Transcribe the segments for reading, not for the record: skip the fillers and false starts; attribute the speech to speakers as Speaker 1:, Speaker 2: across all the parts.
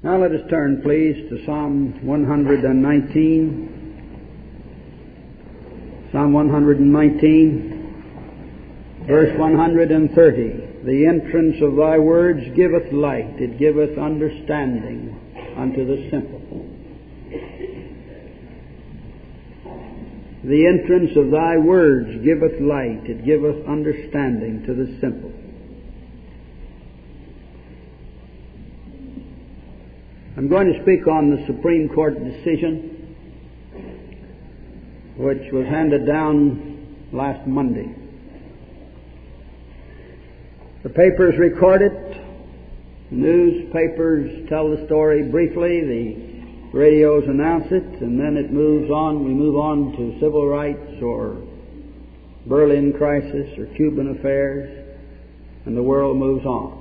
Speaker 1: Now let us turn, please, to Psalm 119. Psalm 119, verse 130. The entrance of thy words giveth light, it giveth understanding unto the simple. The entrance of thy words giveth light, it giveth understanding to the simple. I'm going to speak on the Supreme Court decision which was handed down last Monday. The papers record it, newspapers tell the story briefly, the radios announce it, and then it moves on. We move on to civil rights or Berlin crisis or Cuban affairs, and the world moves on.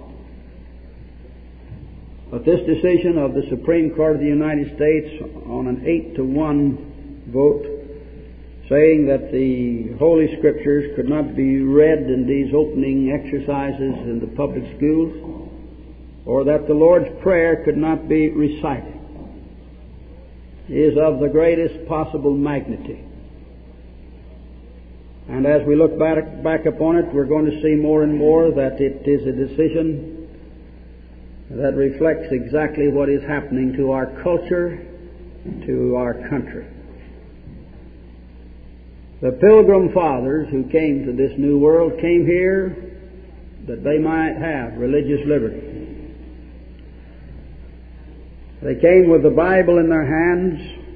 Speaker 1: But this decision of the Supreme Court of the United States on an 8-1 vote, saying that the Holy Scriptures could not be read in these opening exercises in the public schools, or that the Lord's Prayer could not be recited, is of the greatest possible magnitude. And as we look back upon it, we're going to see more and more that it is a decision that reflects exactly what is happening to our culture, to our country. The Pilgrim Fathers who came to this new world came here that they might have religious liberty. They came with the Bible in their hands,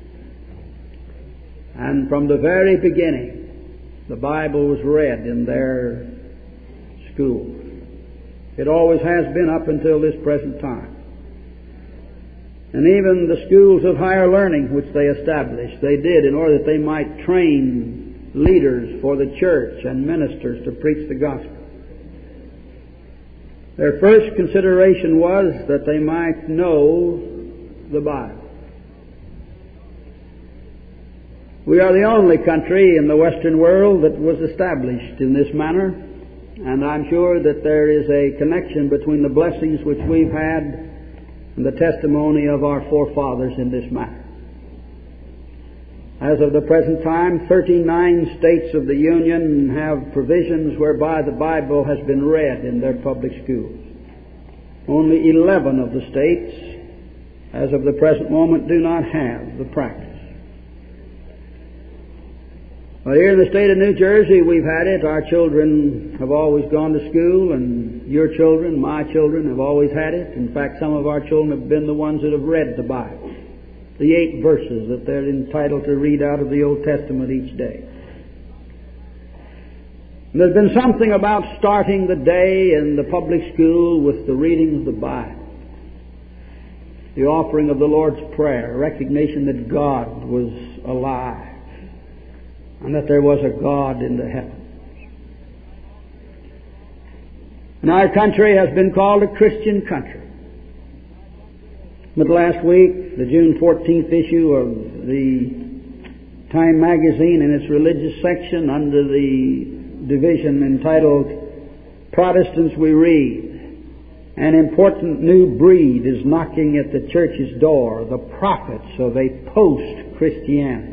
Speaker 1: and from the very beginning, the Bible was read in their schools. It always has been up until this present time. And even the schools of higher learning which they established, they did in order that they might train leaders for the church and ministers to preach the gospel. Their first consideration was that they might know the Bible. We are the only country in the Western world that was established in this manner, and I'm sure that there is a connection between the blessings which we've had and the testimony of our forefathers in this matter. As of the present time, 39 states of the Union have provisions whereby the Bible has been read in their public schools. Only 11 of the states, as of the present moment, do not have the practice. Well, here in the state of New Jersey, we've had it. Our children have always gone to school, and your children, my children, have always had it. In fact, some of our children have been the ones that have read the Bible, the 8 verses that they're entitled to read out of the Old Testament each day. And there's been something about starting the day in the public school with the reading of the Bible, the offering of the Lord's Prayer, recognition that God was alive, and that there was a God in the heavens. And our country has been called a Christian country. But last week, the June 14th issue of the Time magazine, in its religious section, under the division entitled Protestants We Read, an important new breed is knocking at the church's door, the prophets of a post-Christianity.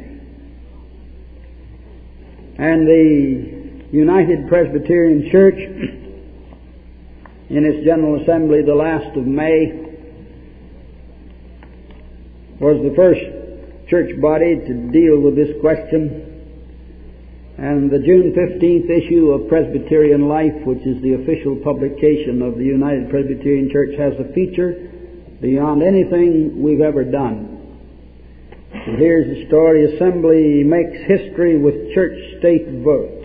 Speaker 1: And the United Presbyterian Church, in its General Assembly the last of May, was the first church body to deal with this question. And the June 15th issue of Presbyterian Life, which is the official publication of the United Presbyterian Church, has a feature beyond anything we've ever done. And here's the story: Assembly makes history with church-state votes.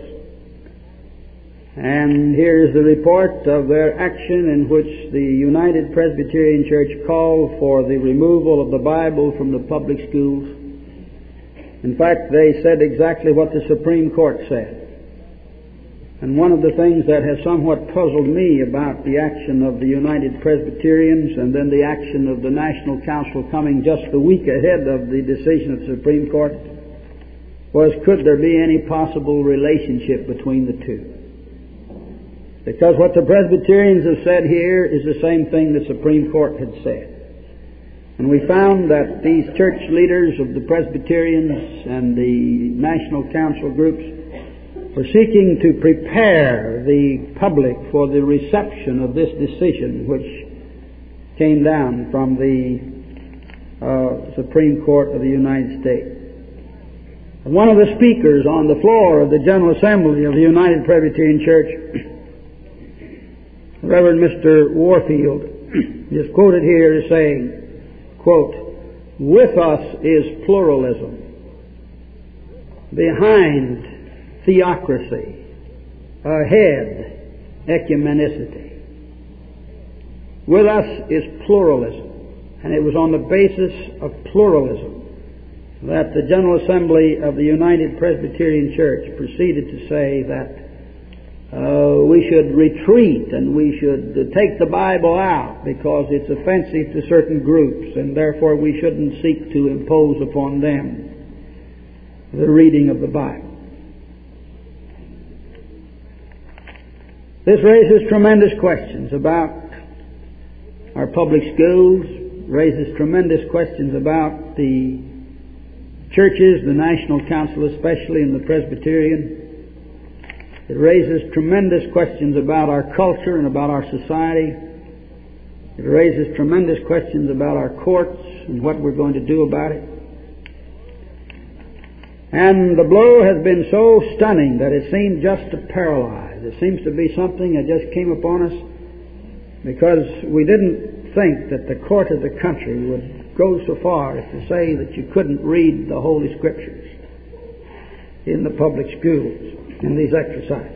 Speaker 1: And here's the report of their action in which the United Presbyterian Church called for the removal of the Bible from the public schools. In fact, they said exactly what the Supreme Court said. And one of the things that has somewhat puzzled me about the action of the United Presbyterians and then the action of the National Council coming just a week ahead of the decision of the Supreme Court was, could there be any possible relationship between the two? Because what the Presbyterians have said here is the same thing the Supreme Court had said. And we found that these church leaders of the Presbyterians and the National Council groups were seeking to prepare the public for the reception of this decision which came down from the Supreme Court of the United States. And one of the speakers on the floor of the General Assembly of the United Presbyterian Church, Reverend Mr. Warfield, is quoted here as saying, quote, "With us is pluralism, behind theocracy, ahead ecumenicity. With us is pluralism." And it was on the basis of pluralism that the General Assembly of the United Presbyterian Church proceeded to say that we should retreat and we should take the Bible out because it's offensive to certain groups, and therefore we shouldn't seek to impose upon them the reading of the Bible. This raises tremendous questions about our public schools, raises tremendous questions about the churches, the National Council especially, and the Presbyterian. It raises tremendous questions about our culture and about our society. It raises tremendous questions about our courts and what we're going to do about it. And the blow has been so stunning that it seemed just to paralyze. It seems to be something that just came upon us because we didn't think that the court of the country would go so far as to say that you couldn't read the Holy Scriptures in the public schools in these exercises.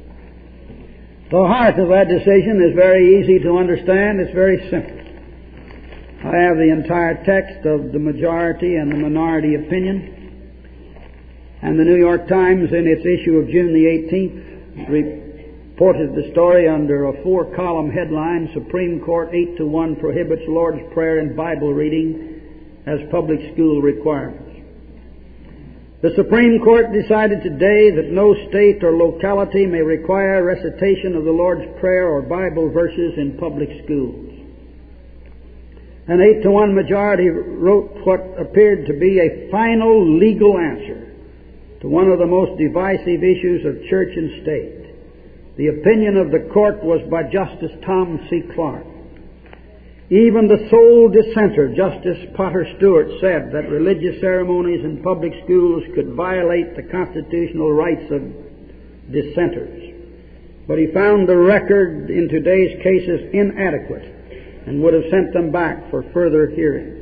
Speaker 1: The heart of that decision is very easy to understand. It's very simple. I have the entire text of the majority and the minority opinion. And the New York Times, in its issue of June the 18th, reported the story under a 4-column headline, "Supreme Court 8-1 prohibits Lord's Prayer and Bible reading as public school requirements." The Supreme Court decided today that no state or locality may require recitation of the Lord's Prayer or Bible verses in public schools. An 8-1 majority wrote what appeared to be a final legal answer to one of the most divisive issues of church and state. The opinion of the court was by Justice Tom C. Clark. Even the sole dissenter, Justice Potter Stewart, said that religious ceremonies in public schools could violate the constitutional rights of dissenters. But he found the record in today's cases inadequate and would have sent them back for further hearings.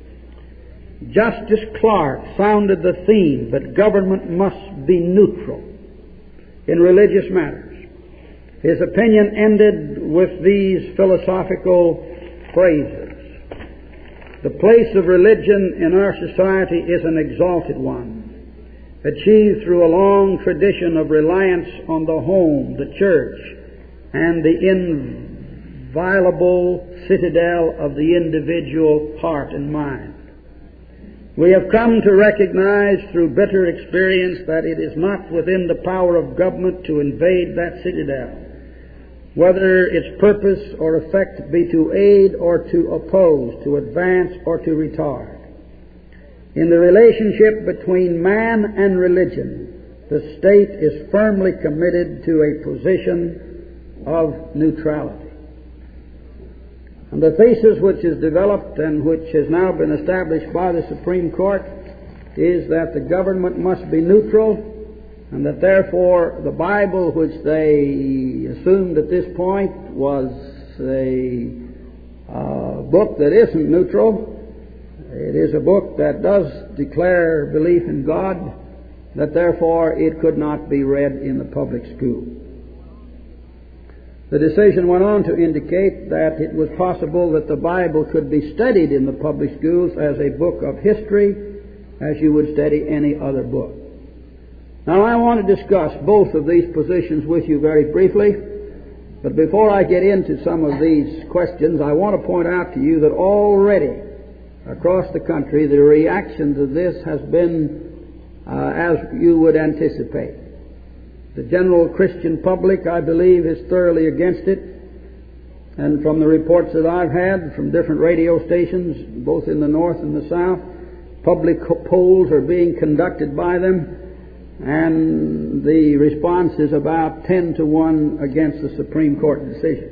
Speaker 1: Justice Clark sounded the theme that government must be neutral in religious matters. His opinion ended with these philosophical phrases: "The place of religion in our society is an exalted one, achieved through a long tradition of reliance on the home, the church, and the inviolable citadel of the individual heart and mind. We have come to recognize through bitter experience that it is not within the power of government to invade that citadel, whether its purpose or effect be to aid or to oppose, to advance or to retard. In the relationship between man and religion, the state is firmly committed to a position of neutrality." And the thesis which is developed and which has now been established by the Supreme Court is that the government must be neutral, and that therefore the Bible, which they assumed at this point was a book that isn't neutral, it is a book that does declare belief in God, that therefore it could not be read in the public school. The decision went on to indicate that it was possible that the Bible could be studied in the public schools as a book of history, as you would study any other book. Now, I want to discuss both of these positions with you very briefly, but before I get into some of these questions, I want to point out to you that already across the country the reaction to this has been as you would anticipate. The general Christian public, I believe, is thoroughly against it. And from the reports that I've had from different radio stations, both in the North and the South, public polls are being conducted by them, and the response is about 10-1 against the Supreme Court decision.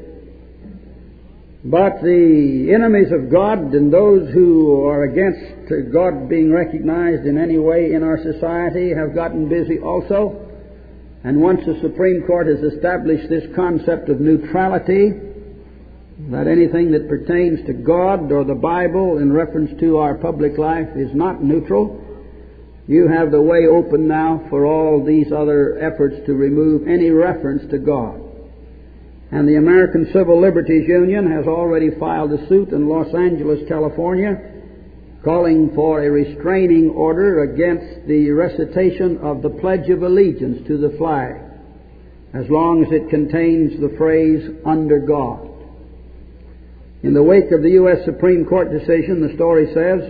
Speaker 1: But the enemies of God and those who are against God being recognized in any way in our society have gotten busy also. And once the Supreme Court has established this concept of neutrality, that anything that pertains to God or the Bible in reference to our public life is not neutral, you have the way open now for all these other efforts to remove any reference to God. And the American Civil Liberties Union has already filed a suit in Los Angeles, California, calling for a restraining order against the recitation of the Pledge of Allegiance to the flag, as long as it contains the phrase, "under God." In the wake of the U.S. Supreme Court decision, the story says,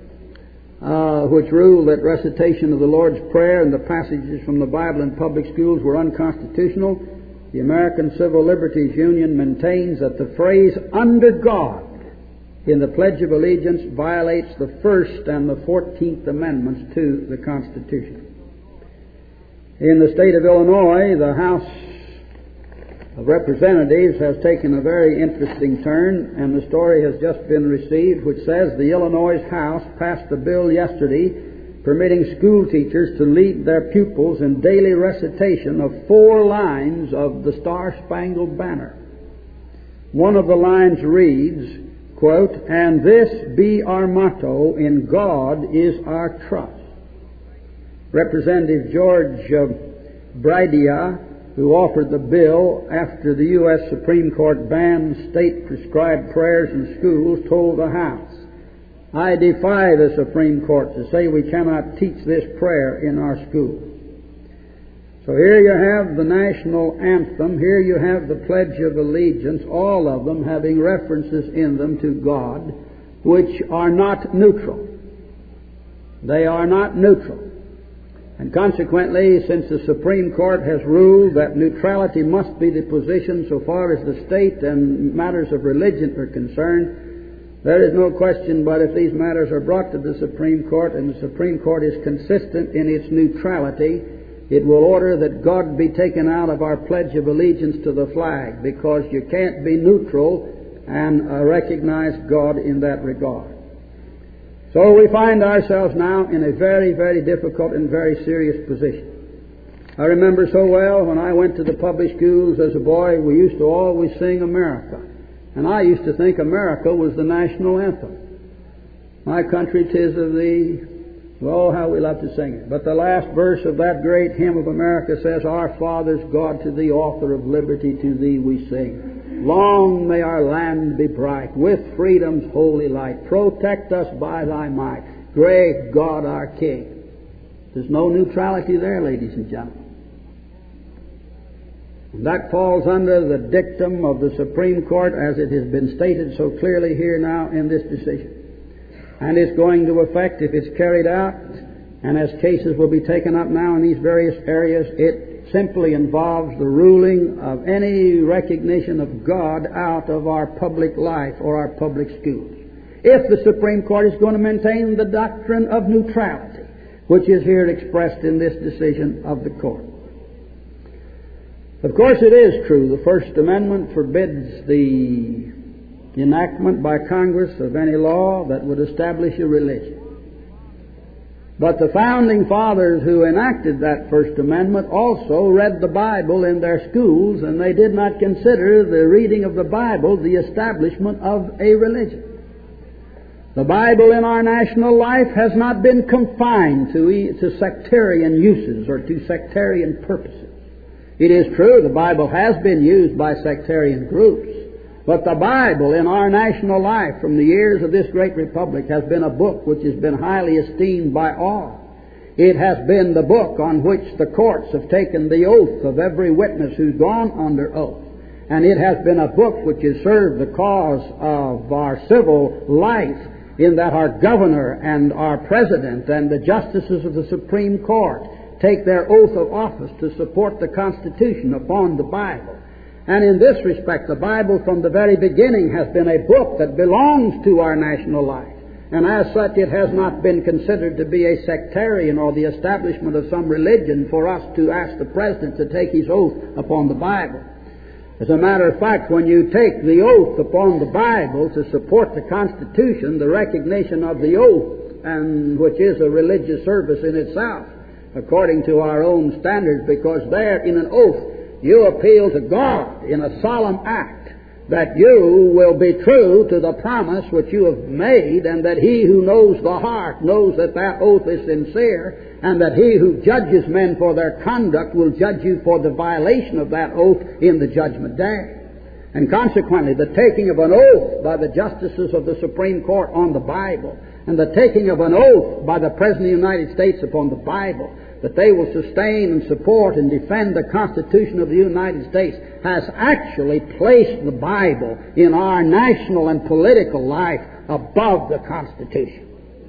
Speaker 1: which ruled that recitation of the Lord's Prayer and the passages from the Bible in public schools were unconstitutional, the American Civil Liberties Union maintains that the phrase "under God" in the Pledge of Allegiance violates the First and the 14th Amendments to the Constitution. In the state of Illinois, the House of Representatives has taken a very interesting turn, and the story has just been received, which says the Illinois House passed a bill yesterday permitting school teachers to lead their pupils in daily recitation of 4 lines of the Star-Spangled Banner. One of the lines reads, quote, "And this be our motto, in God is our trust." Representative George Bridia, who offered the bill after the U.S. Supreme Court banned state-prescribed prayers in schools, told the House, "I defy the Supreme Court to say we cannot teach this prayer in our schools." So here you have the national anthem, here you have the Pledge of Allegiance, all of them having references in them to God, which are not neutral. They are not neutral. And consequently, since the Supreme Court has ruled that neutrality must be the position so far as the state and matters of religion are concerned, there is no question but if these matters are brought to the Supreme Court and the Supreme Court is consistent in its neutrality, it will order that God be taken out of our Pledge of Allegiance to the flag, because you can't be neutral and recognize God in that regard. So we find ourselves now in a very, very difficult and very serious position. I remember so well when I went to the public schools as a boy, we used to always sing America. And I used to think America was the national anthem. My country, 'tis of thee. Oh, how we love to sing it. But the last verse of that great hymn of America says, "Our fathers, God, to thee, author of liberty, to thee we sing. Long may our land be bright, with freedom's holy light. Protect us by thy might, great God our King." There's no neutrality there, ladies and gentlemen. And that falls under the dictum of the Supreme Court, as it has been stated so clearly here now in this decision. And it's going to affect, if it's carried out, and as cases will be taken up now in these various areas, it simply involves the ruling of any recognition of God out of our public life or our public schools. If the Supreme Court is going to maintain the doctrine of neutrality, which is here expressed in this decision of the Court. Of course, it is true the First Amendment forbids the enactment by Congress of any law that would establish a religion. But the Founding Fathers who enacted that First Amendment also read the Bible in their schools, and they did not consider the reading of the Bible the establishment of a religion. The Bible in our national life has not been confined to sectarian uses or to sectarian purposes. It is true the Bible has been used by sectarian groups, but the Bible in our national life from the years of this great republic has been a book which has been highly esteemed by all. It has been the book on which the courts have taken the oath of every witness who's gone under oath. And it has been a book which has served the cause of our civil life, in that our governor and our president and the justices of the Supreme Court take their oath of office to support the Constitution upon the Bible. And in this respect, the Bible from the very beginning has been a book that belongs to our national life. And as such, it has not been considered to be a sectarian or the establishment of some religion for us to ask the President to take his oath upon the Bible. As a matter of fact, when you take the oath upon the Bible to support the Constitution, the recognition of the oath, and which is a religious service in itself, according to our own standards, because there in an oath you appeal to God in a solemn act that you will be true to the promise which you have made, and that He who knows the heart knows that that oath is sincere, and that He who judges men for their conduct will judge you for the violation of that oath in the judgment day. And consequently, the taking of an oath by the justices of the Supreme Court on the Bible, and the taking of an oath by the President of the United States upon the Bible, that they will sustain and support and defend the Constitution of the United States, has actually placed the Bible in our national and political life above the Constitution.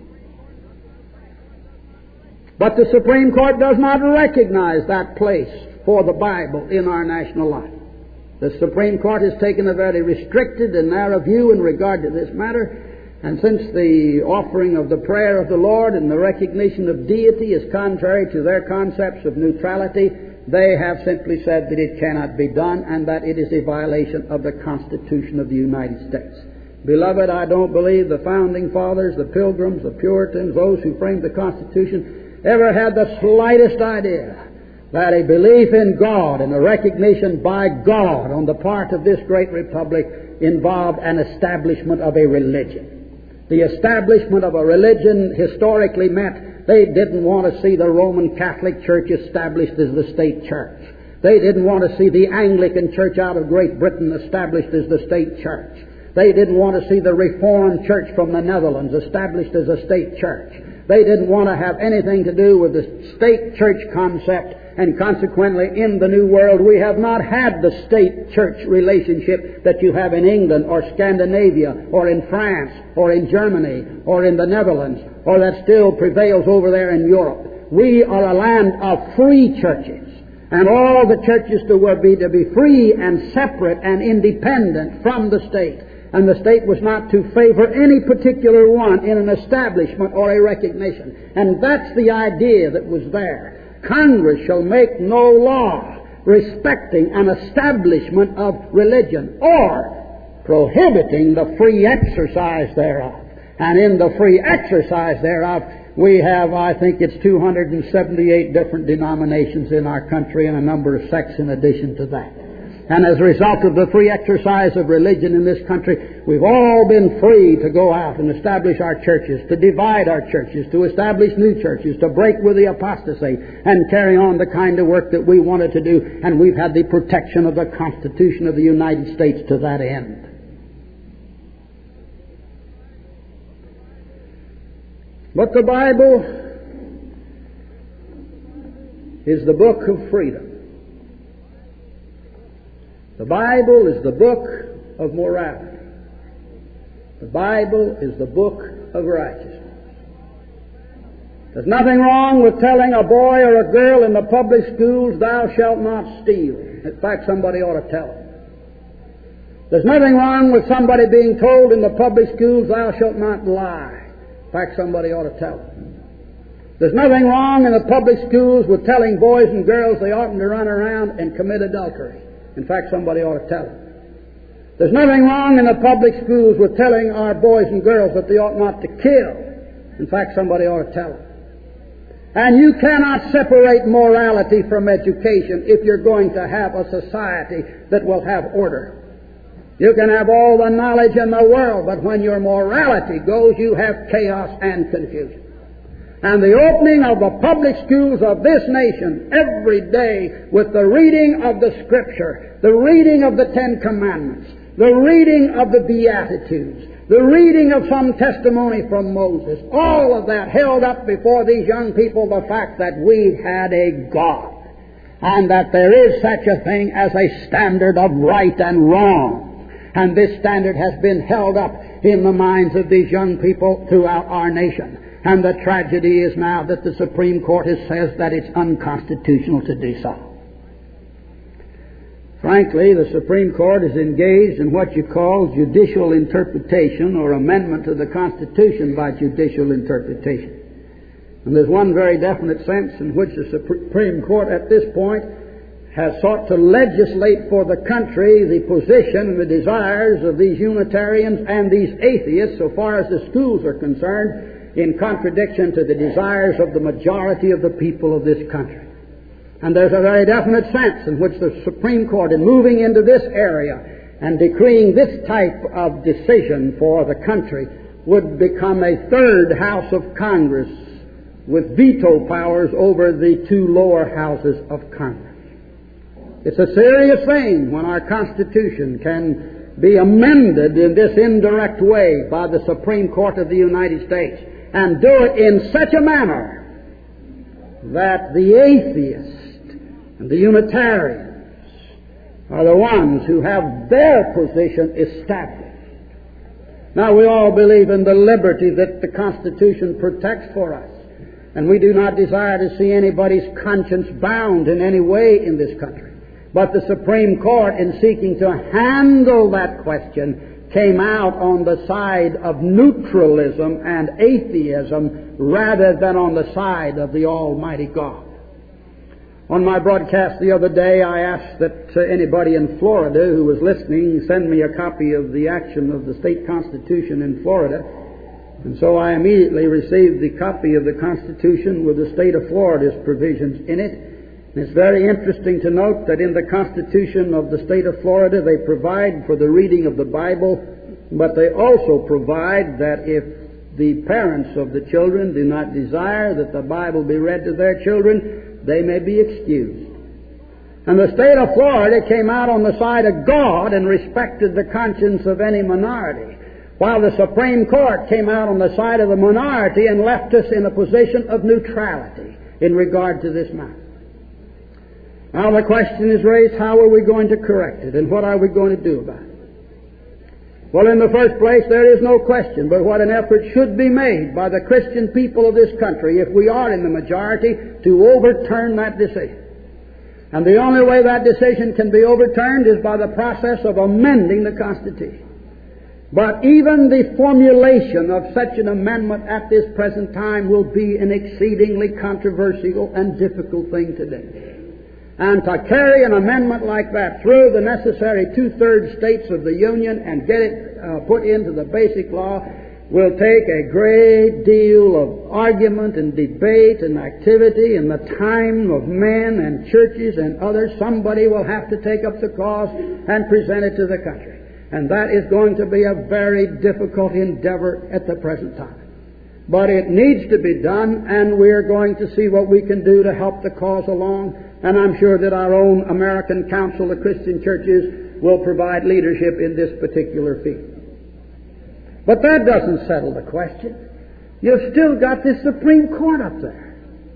Speaker 1: But the Supreme Court does not recognize that place for the Bible in our national life. The Supreme Court has taken a very restricted and narrow view in regard to this matter. And since the offering of the prayer of the Lord and the recognition of deity is contrary to their concepts of neutrality, they have simply said that it cannot be done and that it is a violation of the Constitution of the United States. Beloved, I don't believe the Founding Fathers, the Pilgrims, the Puritans, those who framed the Constitution, ever had the slightest idea that a belief in God and a recognition by God on the part of this great republic involved an establishment of a religion. The establishment of a religion historically meant they didn't want to see the Roman Catholic Church established as the state church. They didn't want to see the Anglican Church out of Great Britain established as the state church. They didn't want to see the Reformed Church from the Netherlands established as a state church. They didn't want to have anything to do with the state church concept, and consequently in the New World we have not had the state-church relationship that you have in England or Scandinavia or in France or in Germany or in the Netherlands, or that still prevails over there in Europe. We are a land of free churches, and all the churches to be free and separate and independent from the state. And the state was not to favor any particular one in an establishment or a recognition. And that's the idea that was there. Congress shall make no law respecting an establishment of religion or prohibiting the free exercise thereof. And in the free exercise thereof, we have, I think it's 278 different denominations in our country and a number of sects in addition to that. And as a result of the free exercise of religion in this country, we've all been free to go out and establish our churches, to divide our churches, to establish new churches, to break with the apostasy, and carry on the kind of work that we wanted to do. And we've had the protection of the Constitution of the United States to that end. But the Bible is the book of freedom. The Bible is the book of morality. The Bible is the book of righteousness. There's nothing wrong with telling a boy or a girl in the public schools, "Thou shalt not steal." In fact, somebody ought to tell them. There's nothing wrong with somebody being told in the public schools, "Thou shalt not lie." In fact, somebody ought to tell them. There's nothing wrong in the public schools with telling boys and girls they oughtn't to run around and commit adultery. In fact, somebody ought to tell them. There's nothing wrong in the public schools with telling our boys and girls that they ought not to kill. In fact, somebody ought to tell them. And you cannot separate morality from education if you're going to have a society that will have order. You can have all the knowledge in the world, but when your morality goes, you have chaos and confusion. And the opening of the public schools of this nation every day with the reading of the Scripture, the reading of the Ten Commandments, the reading of the Beatitudes, the reading of some testimony from Moses, all of that held up before these young people the fact that we had a God, and that there is such a thing as a standard of right and wrong. And this standard has been held up in the minds of these young people throughout our nation. And the tragedy is now that the Supreme Court has says that it's unconstitutional to do so. Frankly, the Supreme Court is engaged in what you call judicial interpretation or amendment to the Constitution by judicial interpretation. And there's one very definite sense in which the Supreme Court at this point has sought to legislate for the country the position and the desires of these Unitarians and these atheists so far as the schools are concerned, in contradiction to the desires of the majority of the people of this country. And there's a very definite sense in which the Supreme Court, in moving into this area and decreeing this type of decision for the country, would become a third house of Congress with veto powers over the two lower houses of Congress. It's a serious thing when our Constitution can be amended in this indirect way by the Supreme Court of the United States, and do it in such a manner that the atheists and the Unitarians are the ones who have their position established. Now, we all believe in the liberty that the Constitution protects for us, and we do not desire to see anybody's conscience bound in any way in this country. But the Supreme Court, in seeking to handle that question, came out on the side of neutralism and atheism rather than on the side of the Almighty God. On my broadcast the other day, I asked that anybody in Florida who was listening send me a copy of the action of the state constitution in Florida. And so I immediately received the copy of the Constitution with the state of Florida's provisions in it. And it's very interesting to note that in the Constitution of the state of Florida, they provide for the reading of the Bible, but they also provide that if the parents of the children do not desire that the Bible be read to their children, they may be excused. And the state of Florida came out on the side of God and respected the conscience of any minority, while the Supreme Court came out on the side of the minority and left us in a position of neutrality in regard to this matter. Now the question is raised, how are we going to correct it, and what are we going to do about it? Well, in the first place, there is no question but what an effort should be made by the Christian people of this country, if we are in the majority, to overturn that decision. And the only way that decision can be overturned is by the process of amending the Constitution. But even the formulation of such an amendment at this present time will be an exceedingly controversial and difficult thing to do. And to carry an amendment like that through the necessary two-thirds states of the Union and get it put into the basic law will take a great deal of argument and debate and activity and the time of men and churches and others. Somebody will have to take up the cause and present it to the country. And that is going to be a very difficult endeavor at the present time. But it needs to be done, and we're going to see what we can do to help the cause along. And I'm sure that our own American Council of Christian Churches will provide leadership in this particular field. But that doesn't settle the question. You've still got this Supreme Court up there.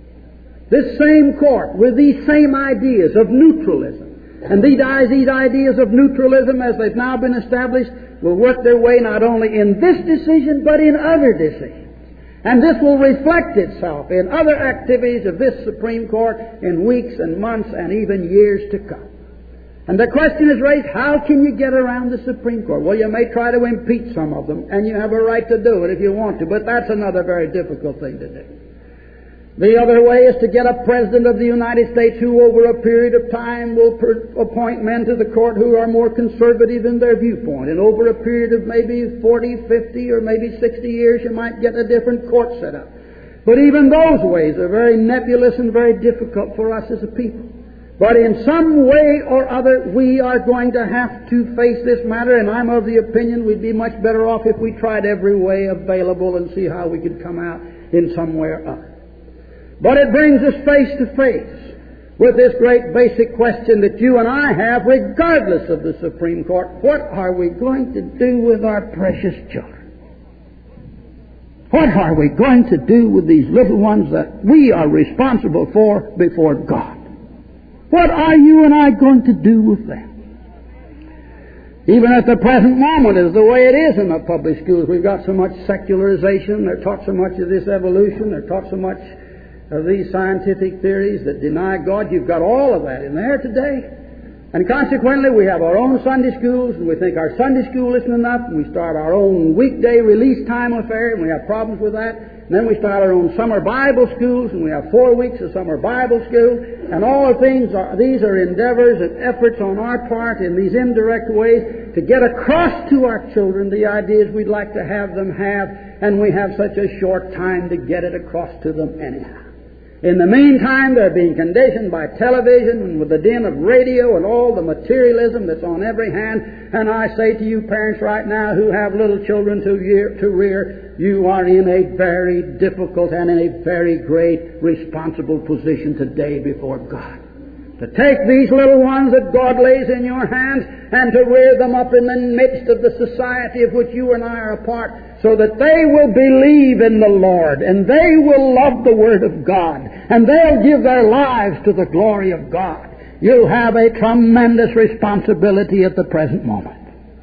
Speaker 1: This same court with these same ideas of neutralism. And these ideas of neutralism, as they've now been established, will work their way not only in this decision, but in other decisions. And this will reflect itself in other activities of this Supreme Court in weeks and months and even years to come. And the question is raised, how can you get around the Supreme Court? Well, you may try to impeach some of them, and you have a right to do it if you want to, but that's another very difficult thing to do. The other way is to get a President of the United States who over a period of time will appoint men to the court who are more conservative in their viewpoint. And over a period of maybe 40, 50, or maybe 60 years, you might get a different court set up. But even those ways are very nebulous and very difficult for us as a people. But in some way or other, we are going to have to face this matter, and I'm of the opinion we'd be much better off if we tried every way available and see how we could come out in some way or other. But it brings us face to face with this great basic question that you and I have, regardless of the Supreme Court. What are we going to do with our precious children? What are we going to do with these little ones that we are responsible for before God? What are you and I going to do with them? Even at the present moment is the way it is in the public schools. We've got so much secularization. They're taught so much of this evolution. They're taught so much of these scientific theories that deny God. You've got all of that in there today. And consequently, we have our own Sunday schools, and we think our Sunday school isn't enough, and we start our own weekday release time affair, and we have problems with that. And then we start our own summer Bible schools, and we have 4 weeks of summer Bible school. And all of these are endeavors and efforts on our part in these indirect ways to get across to our children the ideas we'd like to have them have, and we have such a short time to get it across to them anyhow. In the meantime, they're being conditioned by television and with the din of radio and all the materialism that's on every hand. And I say to you parents right now who have little children to rear, you are in a very difficult and in a very great responsible position today before God. To take these little ones that God lays in your hands and to rear them up in the midst of the society of which you and I are a part, so that they will believe in the Lord, and they will love the Word of God, and they'll give their lives to the glory of God. You have a tremendous responsibility at the present moment.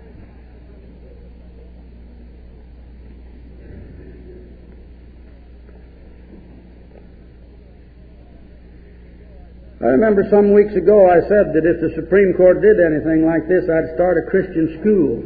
Speaker 1: I remember some weeks ago I said that if the Supreme Court did anything like this, I'd start a Christian school.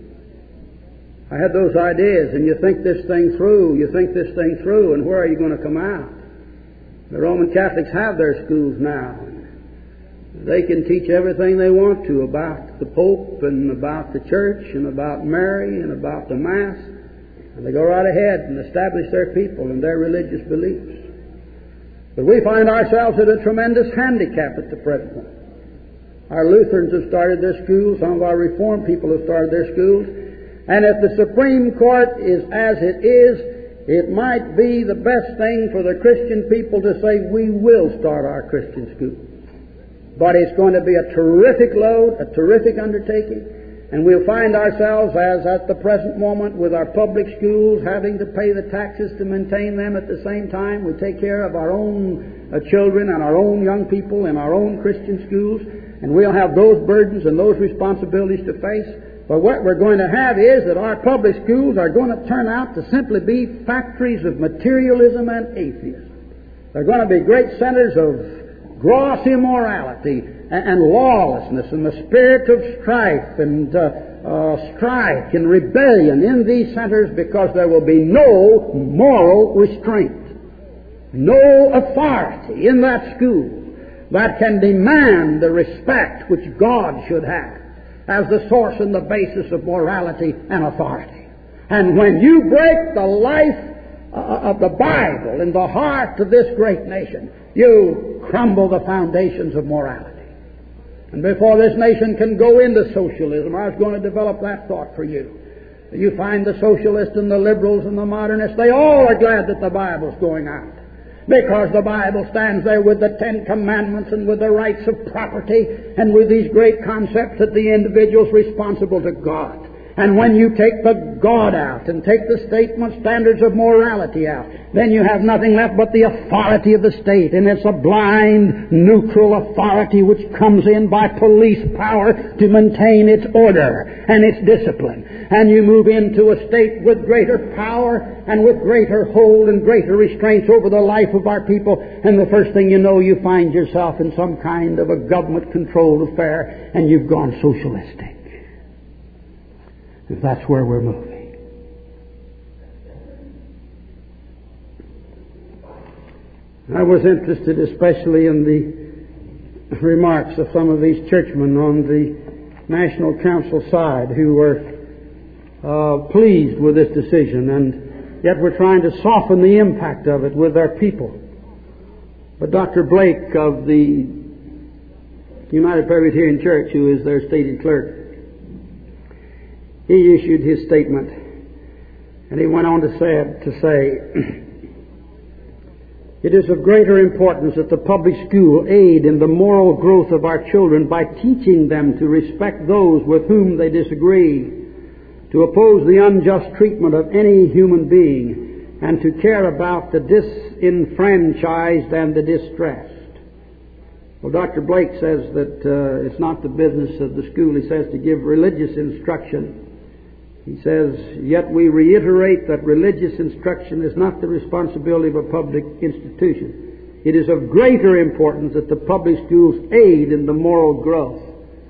Speaker 1: I had those ideas, and you think this thing through, and where are you going to come out? The Roman Catholics have their schools now. They can teach everything they want to about the Pope and about the Church and about Mary and about the Mass. And they go right ahead and establish their people and their religious beliefs. But we find ourselves at a tremendous handicap at the present moment. Our Lutherans have started their schools. Some of our Reformed people have started their schools. And if the Supreme Court is as it is, it might be the best thing for the Christian people to say, we will start our Christian schools. But it's going to be a terrific load, a terrific undertaking. And we'll find ourselves, as at the present moment, with our public schools, having to pay the taxes to maintain them at the same time. We take care of our own children and our own young people in our own Christian schools, and we'll have those burdens and those responsibilities to face. But what we're going to have is that our public schools are going to turn out to simply be factories of materialism and atheism. They're going to be great centers of gross immorality and lawlessness and the spirit of strife and strike and rebellion in these centers, because there will be no moral restraint, no authority in that school that can demand the respect which God should have as the source and the basis of morality and authority. And when you break the life of the Bible in the heart of this great nation, you crumble the foundations of morality. And before this nation can go into socialism, I was going to develop that thought for you. You find the socialists and the liberals and the modernists, they all are glad that the Bible's going out, because the Bible stands there with the 10 Commandments and with the rights of property and with these great concepts that the individual's responsible to God. And when you take the God out and take the statement standards of morality out, then you have nothing left but the authority of the state. And it's a blind, neutral authority which comes in by police power to maintain its order and its discipline. And you move into a state with greater power and with greater hold and greater restraints over the life of our people. And the first thing you know, you find yourself in some kind of a government-controlled affair, and you've gone socialistic. If that's where we're moving. I was interested especially in the remarks of some of these churchmen on the National Council side who were pleased with this decision, and yet we're trying to soften the impact of it with their people. But Dr. Blake of the United Presbyterian Church, who is their stated clerk, he issued his statement, and he went on to say, it is of greater importance that the public school aid in the moral growth of our children by teaching them to respect those with whom they disagree, to oppose the unjust treatment of any human being, and to care about the disenfranchised and the distressed. Well, Dr. Blake says that it's not the business of the school, he says, to give religious instruction. He says, yet we reiterate that religious instruction is not the responsibility of a public institution. It is of greater importance that the public schools aid in the moral growth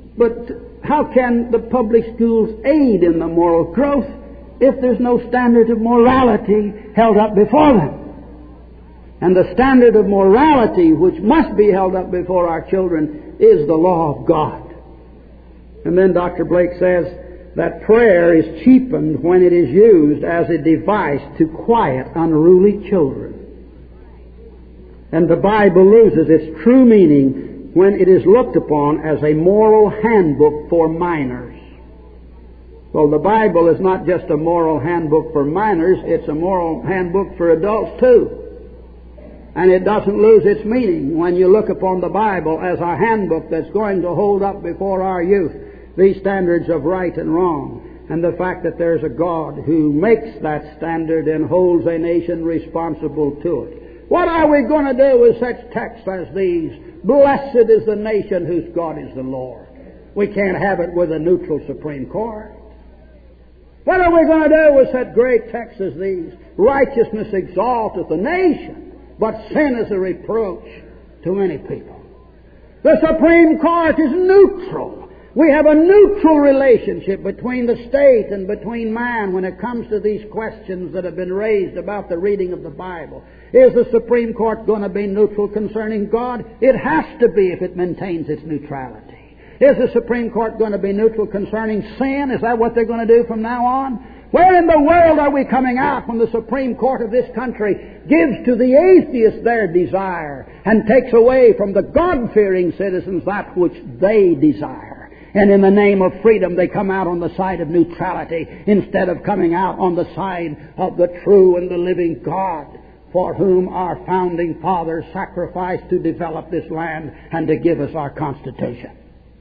Speaker 1: But how can the public schools aid in the moral growth if there's no standard of morality held up before them? And the standard of morality which must be held up before our children is the law of God. And then Dr. Blake says that prayer is cheapened when it is used as a device to quiet unruly children. And the Bible loses its true meaning when it is looked upon as a moral handbook for minors. Well, the Bible is not just a moral handbook for minors, it's a moral handbook for adults too. And it doesn't lose its meaning when you look upon the Bible as a handbook that's going to hold up before our youth these standards of right and wrong, and the fact that there's a God who makes that standard and holds a nation responsible to it. What are we going to do with such texts as these? Blessed is the nation whose God is the Lord. We can't have it with a neutral Supreme Court. What are we going to do with such great texts as these? Righteousness exalteth the nation, but sin is a reproach to any people. The Supreme Court is neutral. We have a neutral relationship between the state and between man when it comes to these questions that have been raised about the reading of the Bible. Is the Supreme Court going to be neutral concerning God? It has to be if it maintains its neutrality. Is the Supreme Court going to be neutral concerning sin? Is that what they're going to do from now on? Where in the world are we coming out when the Supreme Court of this country gives to the atheists their desire and takes away from the God-fearing citizens that which they desire? And in the name of freedom, they come out on the side of neutrality instead of coming out on the side of the true and the living God, for whom our founding fathers sacrificed to develop this land and to give us our Constitution.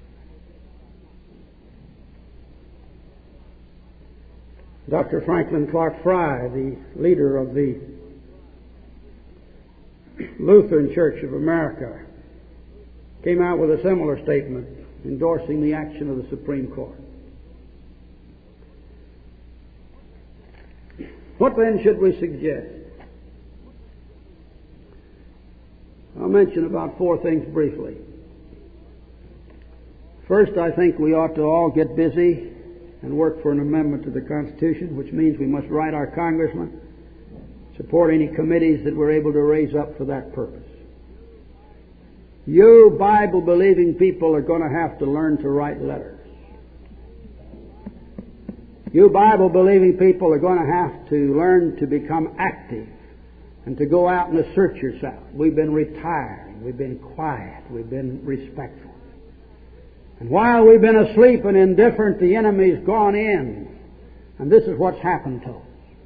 Speaker 1: Dr. Franklin Clark Fry, the leader of the Lutheran Church of America, came out with a similar statement endorsing the action of the Supreme Court. What then should we suggest? I'll mention about 4 things briefly. First, I think we ought to all get busy and work for an amendment to the Constitution, which means we must write our congressmen, support any committees that we're able to raise up for that purpose. You Bible-believing people are going to have to learn to write letters. You Bible-believing people are going to have to learn to become active and to go out and assert yourself. We've been retiring. We've been quiet. We've been respectful. And while we've been asleep and indifferent, the enemy's gone in. And this is what's happened to us.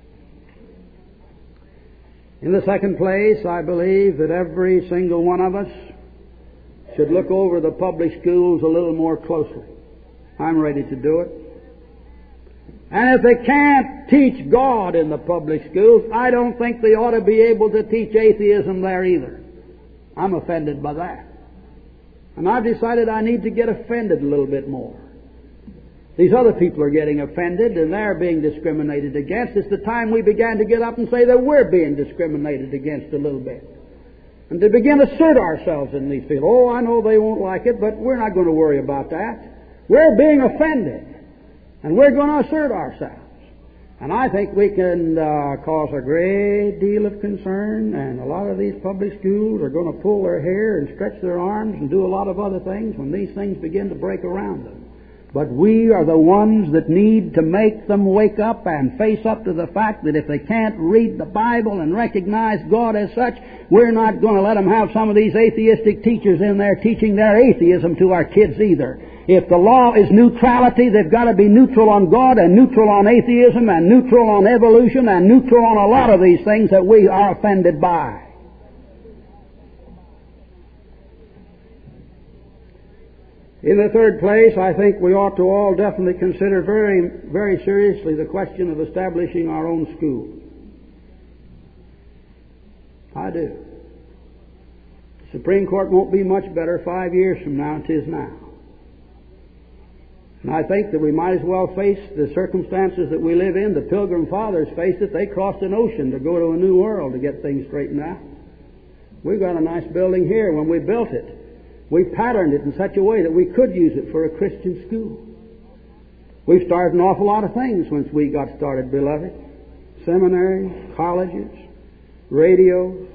Speaker 1: In the second place, I believe that every single one of us should look over the public schools a little more closely. I'm ready to do it. And if they can't teach God in the public schools, I don't think they ought to be able to teach atheism there either. I'm offended by that. And I've decided I need to get offended a little bit more. These other people are getting offended and they're being discriminated against. It's the time we began to get up and say that we're being discriminated against a little bit. And to begin to assert ourselves in these fields. Oh, I know they won't like it, but we're not going to worry about that. We're being offended. And we're going to assert ourselves. And I think we can cause a great deal of concern, and a lot of these public schools are going to pull their hair and stretch their arms and do a lot of other things when these things begin to break around them. But we are the ones that need to make them wake up and face up to the fact that if they can't read the Bible and recognize God as such, we're not going to let them have some of these atheistic teachers in there teaching their atheism to our kids either. If the law is neutrality, they've got to be neutral on God and neutral on atheism and neutral on evolution and neutral on a lot of these things that we are offended by. In the third place, I think we ought to all definitely consider very, very seriously the question of establishing our own schools. I do. The Supreme Court won't be much better 5 years from now than it is now. And I think that we might as well face the circumstances that we live in. The Pilgrim Fathers faced it. They crossed an ocean to go to a new world to get things straightened out. We've got a nice building here when we built it. We patterned it in such a way that we could use it for a Christian school. We've started an awful lot of things since we got started, beloved. Seminaries, colleges, radios,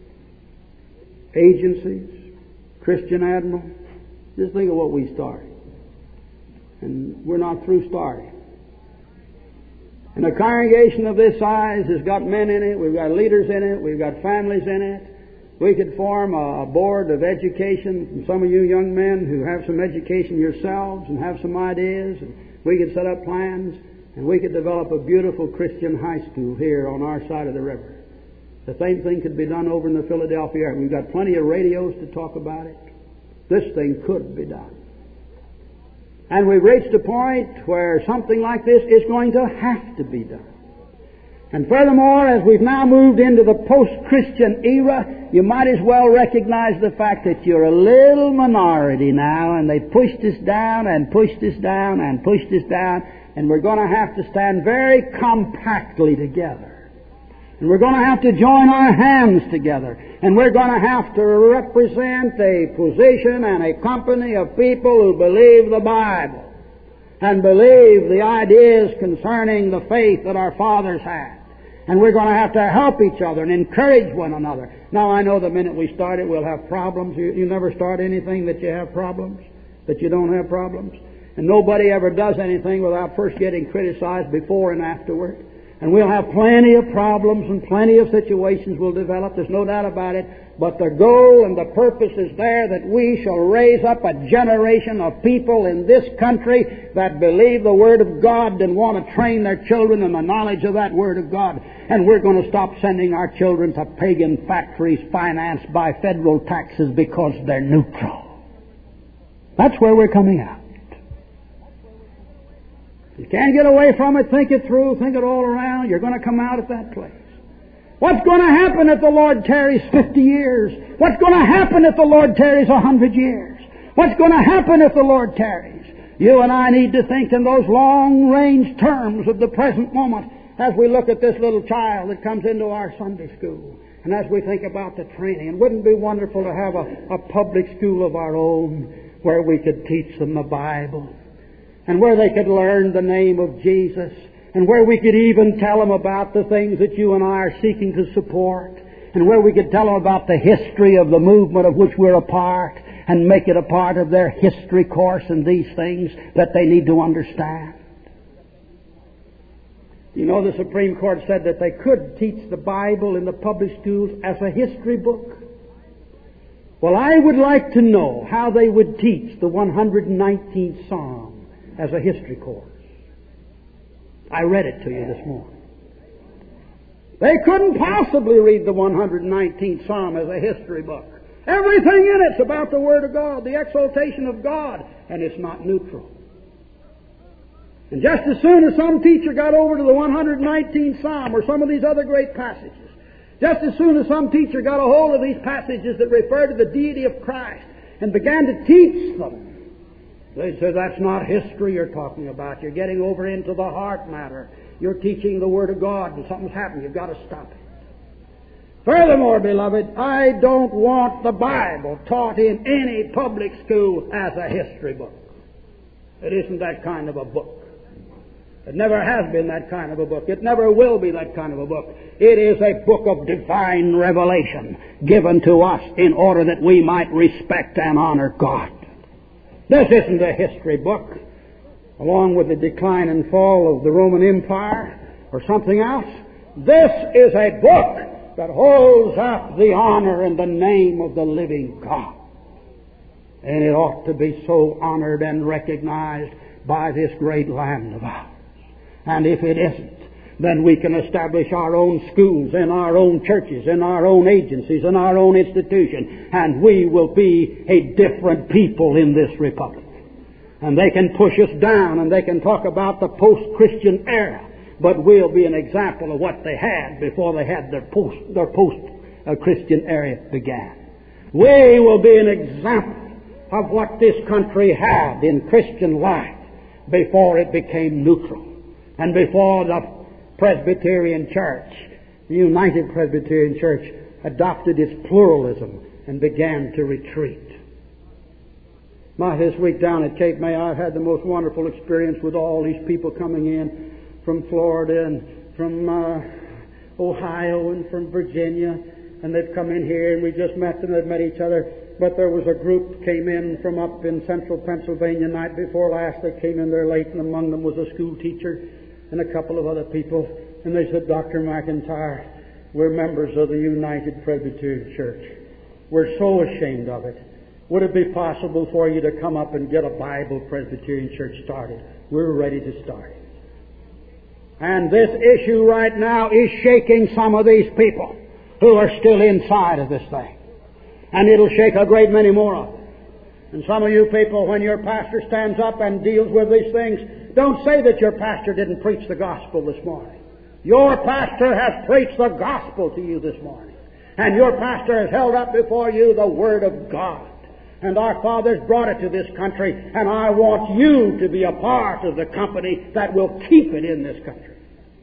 Speaker 1: agencies, Christian Admiral. Just think of what we started. And we're not through starting. And a congregation of this size has got men in it, we've got leaders in it, we've got families in it. We could form a board of education from some of you young men who have some education yourselves and have some ideas. And we could set up plans, and we could develop a beautiful Christian high school here on our side of the river. The same thing could be done over in the Philadelphia area. We've got plenty of radios to talk about it. This thing could be done. And we've reached a point where something like this is going to have to be done. And furthermore, as we've now moved into the post-Christian era, you might as well recognize the fact that you're a little minority now, and they pushed us down and pushed us down and pushed us down, and we're going to have to stand very compactly together. And we're going to have to join our hands together, and we're going to have to represent a position and a company of people who believe the Bible and believe the ideas concerning the faith that our fathers had. And we're going to have to help each other and encourage one another. Now, I know the minute we start it, we'll have problems. You never start anything that you have problems, that you don't have problems. And nobody ever does anything without first getting criticized before and afterward. And we'll have plenty of problems and plenty of situations will develop. There's no doubt about it. But the goal and the purpose is there that we shall raise up a generation of people in this country that believe the Word of God and want to train their children in the knowledge of that Word of God. And we're going to stop sending our children to pagan factories financed by federal taxes because they're neutral. That's where we're coming out. You can't get away from it. Think it through. Think it all around. You're going to come out at that place. What's going to happen if the Lord tarries 50 years? What's going to happen if the Lord tarries 100 years? What's going to happen if the Lord tarries? You and I need to think in those long-range terms of the present moment as we look at this little child that comes into our Sunday school and as we think about the training. And wouldn't it be wonderful to have a public school of our own where we could teach them the Bible and where they could learn the name of Jesus, and where we could even tell them about the things that you and I are seeking to support, and where we could tell them about the history of the movement of which we're a part, and make it a part of their history course and these things that they need to understand. You know, the Supreme Court said that they could teach the Bible in the public schools as a history book. Well, I would like to know how they would teach the 119th Psalm as a history course. I read it to you this morning. They couldn't possibly read the 119th Psalm as a history book. Everything in it's about the Word of God, the exaltation of God, and it's not neutral. And just as soon as some teacher got over to the 119th Psalm or some of these other great passages, just as soon as some teacher got a hold of these passages that refer to the deity of Christ and began to teach them, they said, that's not history you're talking about. You're getting over into the heart matter. You're teaching the Word of God and something's happened. You've got to stop it. Furthermore, beloved, I don't want the Bible taught in any public school as a history book. It isn't that kind of a book. It never has been that kind of a book. It never will be that kind of a book. It is a book of divine revelation given to us in order that we might respect and honor God. This isn't a history book, along with the decline and fall of the Roman Empire or something else. This is a book that holds up the honor and the name of the living God. And it ought to be so honored and recognized by this great land of ours. And if it isn't, then we can establish our own schools, in our own churches, in our own agencies, in our own institution, and we will be a different people in this republic. And they can push us down, and they can talk about the post-Christian era, but we'll be an example of what they had before they had their post-Christian era began. We will be an example of what this country had in Christian life before it became neutral, and before the Presbyterian Church, the United Presbyterian Church, adopted its pluralism and began to retreat. This week down at Cape May, I've had the most wonderful experience with all these people coming in from Florida and from Ohio and from Virginia. And they've come in here, and we just met them. They've met each other. But there was a group came in from up in central Pennsylvania night before last. They came in there late, and among them was a school teacher and a couple of other people. And they said, Dr. McIntyre, we're members of the United Presbyterian Church. We're so ashamed of it. Would it be possible for you to come up and get a Bible Presbyterian Church started? We're ready to start. And this issue right now is shaking some of these people who are still inside of this thing. And it'll shake a great many more of them. And some of you people, when your pastor stands up and deals with these things, don't say that your pastor didn't preach the gospel this morning. Your pastor has preached the gospel to you this morning. And your pastor has held up before you the Word of God. And our fathers brought it to this country, and I want you to be a part of the company that will keep it in this country.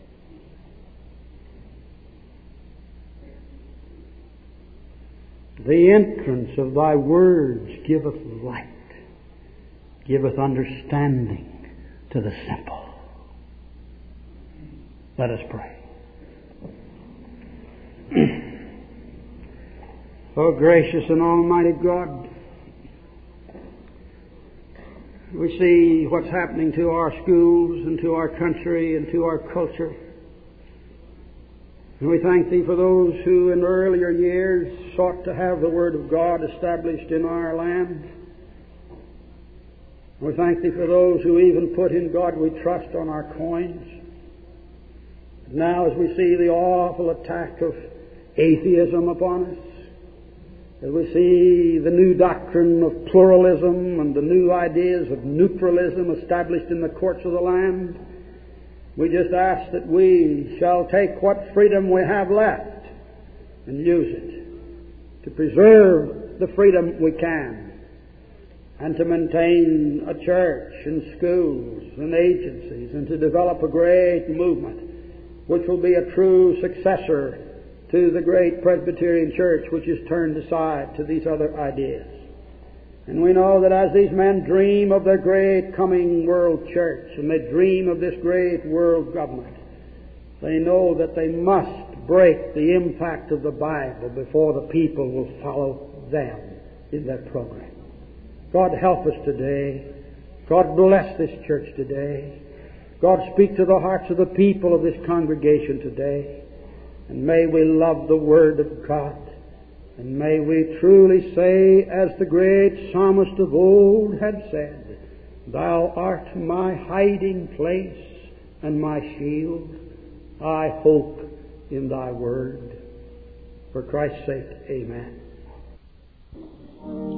Speaker 1: The entrance of thy words giveth light, giveth understanding to the simple. Let us pray. Oh, gracious and almighty God, we see what's happening to our schools and to our country and to our culture. And we thank Thee for those who in earlier years sought to have the Word of God established in our land. We thank Thee for those who even put in God we trust on our coins. Now as we see the awful attack of atheism upon us, as we see the new doctrine of pluralism and the new ideas of neutralism established in the courts of the land, we just ask that we shall take what freedom we have left and use it to preserve the freedom we can and to maintain a church and schools and agencies and to develop a great movement which will be a true successor to the great Presbyterian Church which is turned aside to these other ideas. And we know that as these men dream of their great coming world church and they dream of this great world government, they know that they must break the impact of the Bible before the people will follow them in that program. God help us today. God bless this church today. God speak to the hearts of the people of this congregation today. And may we love the Word of God. And may we truly say, as the great psalmist of old had said, Thou art my hiding place and my shield. I hope in Thy Word. For Christ's sake, amen.